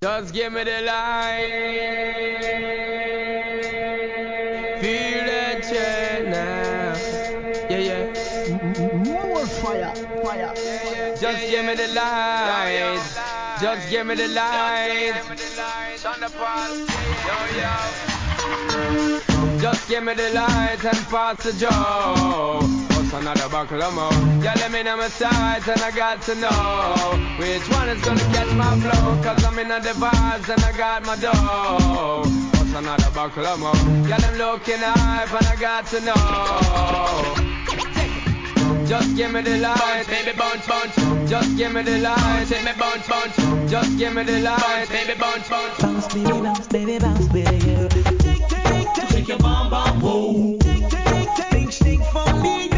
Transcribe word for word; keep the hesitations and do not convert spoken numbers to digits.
Just give me the light. Feel that chain now. Yeah, yeah. More fire, fire, fire. Just give me the light. Just give me the light. Just give me the light and pass the joe. What's another buckle of more? Yeah, let me know my sights and I got to know which one is gonna catch my flow. Cause I'm in the vibes and I got my dough. What's another buckle of more? Yeah, I'm looking hype and I got to know. Just give me the light, baby, bunch, bunch. Just give me the light, take me bunch, bunch. Just give me the light, baby, bunch, bunch. Bounce, baby, bounce, baby, bounce, baby.